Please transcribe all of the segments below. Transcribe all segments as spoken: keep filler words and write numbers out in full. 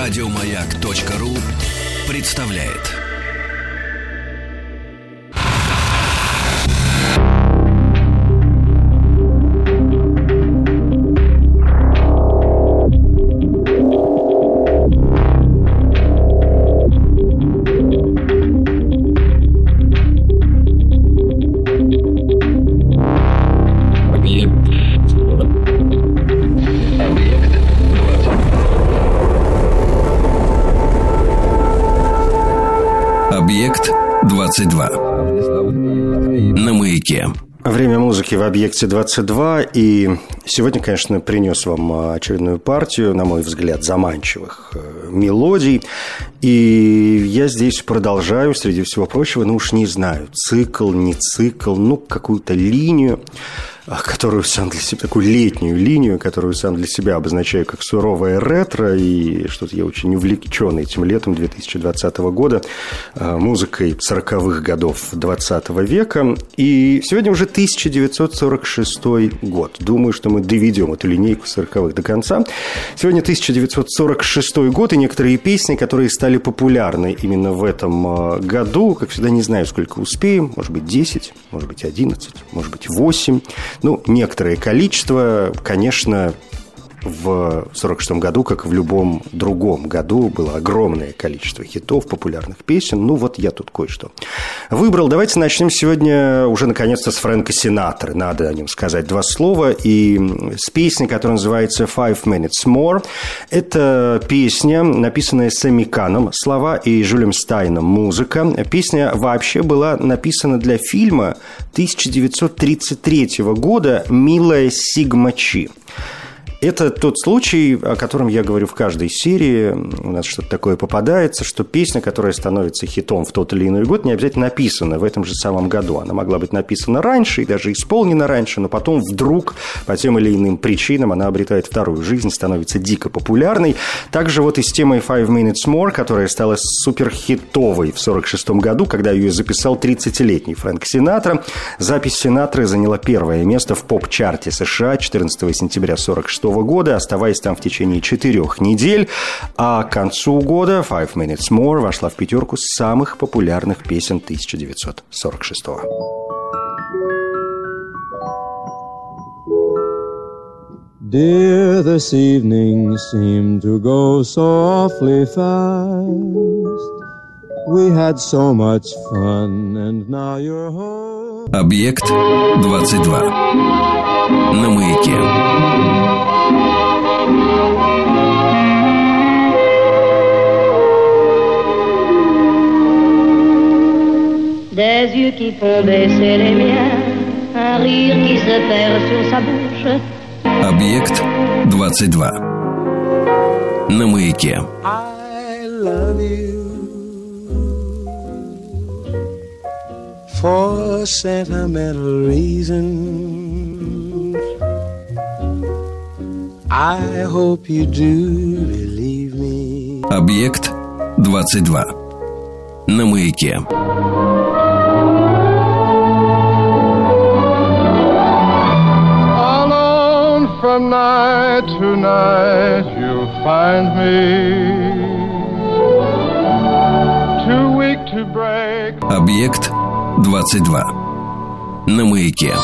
Радиомаяк.ру представляет. Объект двадцать два. На Маяке. Время музыки в «Объекте двадцать два», и сегодня, конечно, принес вам очередную партию, на мой взгляд, заманчивых мелодий. И я здесь продолжаю, среди всего прочего, ну уж не знаю, цикл, не цикл, ну какую-то линию, которую сам для себя, такую летнюю линию, которую сам для себя обозначаю как суровое ретро, и что-то я очень увлечен этим летом две тысячи двадцатого года музыкой сороковых годов двадцатого века. И сегодня уже тысяча девятьсот сорок шестой год. Думаю, что мы доведем эту линейку сороковых до конца. Сегодня тысяча девятьсот сорок шестой год, и некоторые песни, которые стали популярны именно в этом году, как всегда, не знаю, сколько успеем, может быть, десять, может быть, одиннадцать, может быть, восемь. Ну, некоторое количество, конечно, в сорок шестом году, как и в любом другом году, было огромное количество хитов, популярных песен. Ну, вот я тут кое-что выбрал. Давайте начнем сегодня уже, наконец-то, с Фрэнка Синатры. Надо о нем сказать два слова. И с песни, которая называется «Five Minutes More». Это песня, написанная Сэмми Каном, слова, и Жюлем Стайном музыка. Песня вообще была написана для фильма тысяча девятьсот тридцать третьего года «Милая Сигма Чи». Это тот случай, о котором я говорю в каждой серии. У нас что-то такое попадается, что песня, которая становится хитом в тот или иной год, не обязательно написана в этом же самом году. Она могла быть написана раньше и даже исполнена раньше, но потом вдруг по тем или иным причинам она обретает вторую жизнь, становится дико популярной. Также вот и с темой «Five Minutes More», которая стала суперхитовой в сорок шестом году, когда ее записал тридцатилетний Фрэнк Синатра. Запись Синатры заняла первое место в поп-чарте США четырнадцатого сентября сорок шестого года, оставаясь там в течение четырех недель, а к концу года «Five Minutes More» вошла в пятерку самых популярных песен тысяча девятьсот сорок шестого. Dear, this evening seemed to go so awfully fast. We had so much fun, and now you're home. Объект двадцать два. На Маяке. Des yeux qui font baisser les miens, un rire qui se perd sur sa bouche. Объект двадцать два. На Маяке. I love you for sentimental reasons. I hope you do believe me. Объект двадцать два. На Маяке. Alone from night to night you'll find me too weak to break. Объект двадцать два. На Маяке.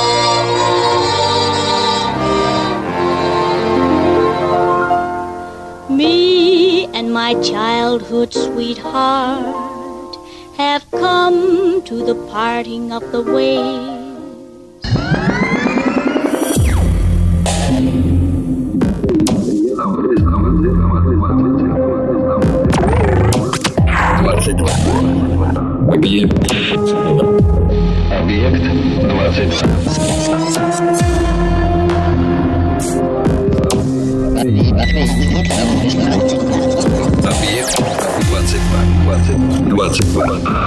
Me and my childhood sweetheart have come to the parting of the ways. двадцать два. Объект. Объект двадцать два. Объект двадцать два. двадцать два.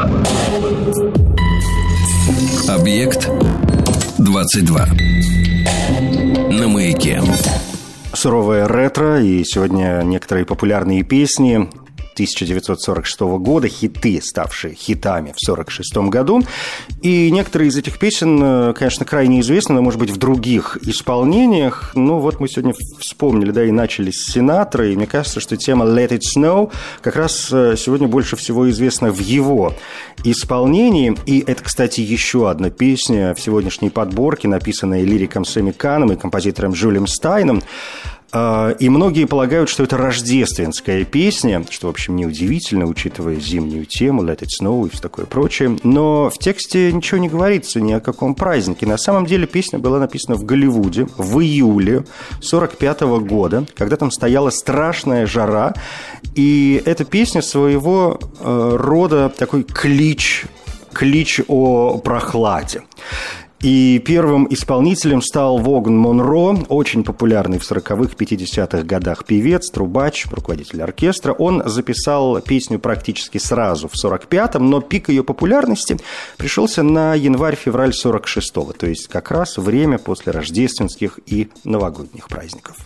Объект двадцать два. На Маяке. Суровое ретро, и сегодня некоторые популярные песни тысяча девятьсот сорок шестого года, хиты, ставшие хитами в сорок шестом году. И некоторые из этих песен, конечно, крайне известны, но, может быть, в других исполнениях. Ну, вот мы сегодня вспомнили, да, и начали с Синатры, и мне кажется, что тема «Let It Snow» как раз сегодня больше всего известна в его исполнении. И это, кстати, еще одна песня в сегодняшней подборке, написанная лириком Сэмми Каном и композитором Джулием Стайном. И многие полагают, что это рождественская песня, что, в общем, неудивительно, учитывая зимнюю тему, Let It Snow и все такое прочее. Но в тексте ничего не говорится ни о каком празднике. На самом деле песня была написана в Голливуде в июле сорок пятого года, когда там стояла страшная жара. И эта песня своего рода такой клич, клич о прохладе. И первым исполнителем стал Воган Монро, очень популярный в сороковых, пятидесятых годах певец, трубач, руководитель оркестра. Он записал песню практически сразу в сорок пятом, но пик ее популярности пришелся на январь-февраль сорок шестого, то есть как раз время после рождественских и новогодних праздников.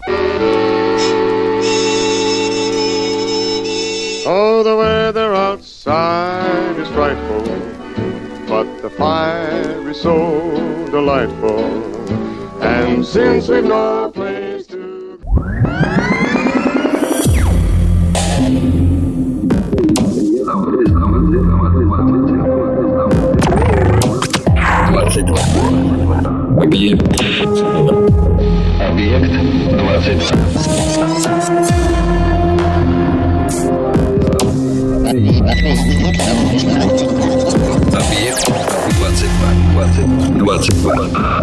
Oh, the weather outside is frightful, but the fire is so delightful, and since we've no place to... двадцать два. Объект. Объект двадцать два. Объект двадцать два. двадцать два.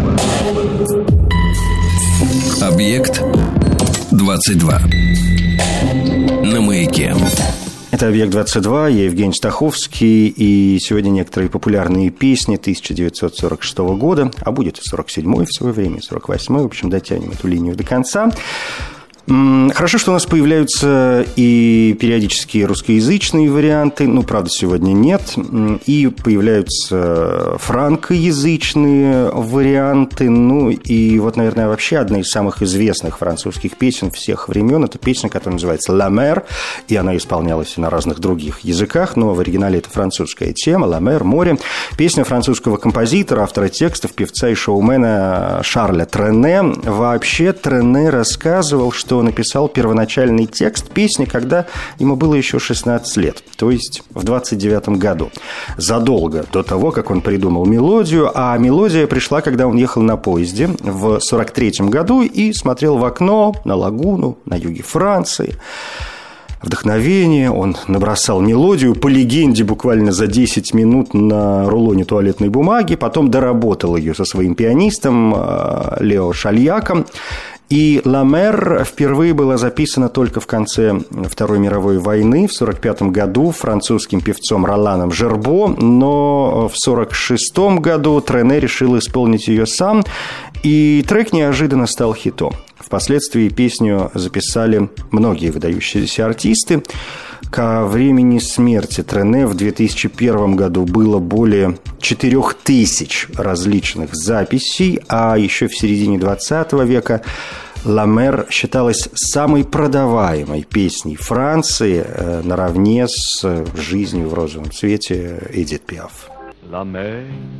Объект двадцать два. На маяке. Это «Объект-двадцать два», я Евгений Стаховский, и сегодня некоторые популярные песни тысяча девятьсот сорок шестого года, а будет и сорок седьмой в свое время, и сорок восьмой, в общем, дотянем эту линию до конца. Хорошо, что у нас появляются и периодические русскоязычные варианты, ну, правда, сегодня нет, и появляются франкоязычные варианты, ну, и вот, наверное, вообще одна из самых известных французских песен всех времен, это песня, которая называется «La Mer», и она исполнялась и на разных других языках, но в оригинале это французская тема, «La Mer», море. Песня французского композитора, автора текстов, певца и шоумена Шарля Трене. Вообще Трене рассказывал, что он написал первоначальный текст песни, когда ему было еще шестнадцать лет, то есть в двадцать девятом году, задолго до того, как он придумал мелодию, а мелодия пришла, когда он ехал на поезде в сорок третьем году и смотрел в окно на лагуну на юге Франции. Вдохновение, он набросал мелодию, по легенде, буквально за десять минут на рулоне туалетной бумаги, потом доработал ее со своим пианистом Лео Шальяком. И «La Mer» впервые была записана только в конце Второй мировой войны, в сорок пятом году, французским певцом Роланом Жербо, но в сорок шестом году Трене решил исполнить ее сам, и трек неожиданно стал хитом. Впоследствии песню записали многие выдающиеся артисты. Ко времени смерти Трене в две тысячи первом году было более четырех тысяч различных записей, а еще в середине двадцатого века «La Mer» считалась самой продаваемой песней Франции, э, наравне с «Жизнью в розовом цвете» Эдит Пиаф. La mer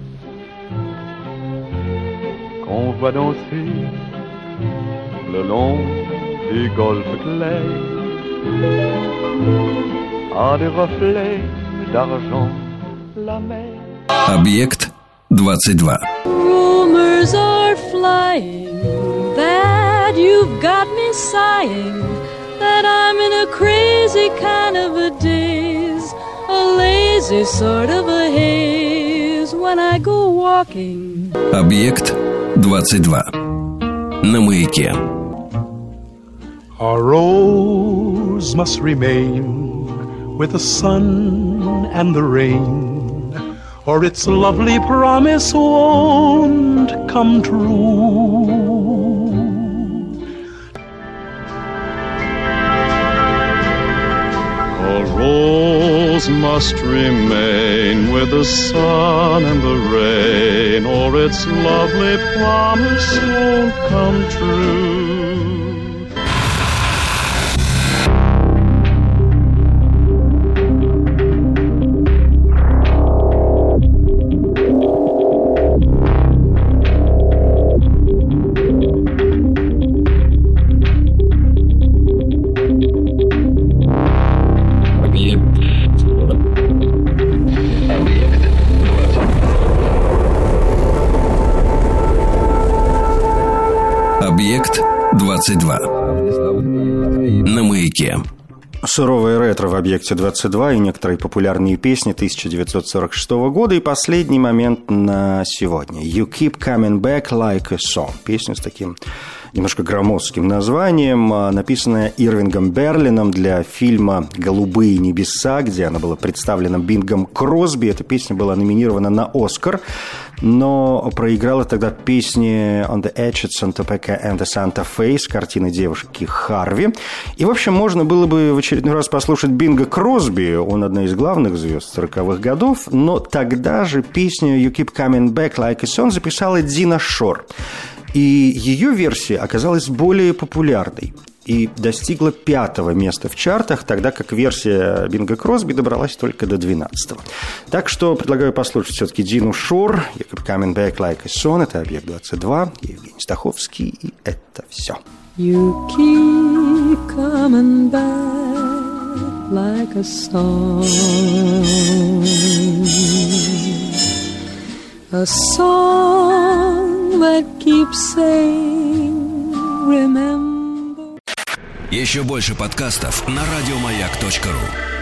qu'on voit danser le long du golfe clair a des reflets d'argent. La mer. Объект двадцать два. Rumors are flying that you've got me sighing, that I'm in a crazy kind of a daze, a lazy sort of a haze when I go walking. Объект двадцать два. На маяке. Our rose must remain with the sun and the rain, or its lovely promise won't come true. A rose must remain with the sun and the rain, or its lovely promise won't come true. Объект двадцать два. На маяке. Суровое ретро в «Объекте-двадцать два» и некоторые популярные песни тысяча девятьсот сорок шестого года. И последний момент на сегодня. «You keep coming back like a song». Песня с таким немножко громоздким названием, написанная Ирвингом Берлином для фильма «Голубые небеса», где она была представлена Бингом Кросби. Эта песня была номинирована на «Оскар», но проиграла тогда песни «On the Edge» от Santopeka and the Santa Fe с картины девушки Харви. И, в общем, можно было бы в очередной раз послушать Бинга Кросби, он одна из главных звезд сороковых годов, но тогда же песню «You Keep Coming Back Like a Song» записала Дина Шор. И ее версия оказалась более популярной и достигла пятого места в чартах, тогда как версия Бинга Кросби добралась только до двенадцатого. Так что предлагаю послушать все-таки Дину Шор, «You Keep Coming Back Like a Song», это «Объект двадцать два», Евгений Стаховский, и это все. You keep coming back like a song, a song that keeps saying, remember. Еще больше подкастов на радиомаяк точка ру.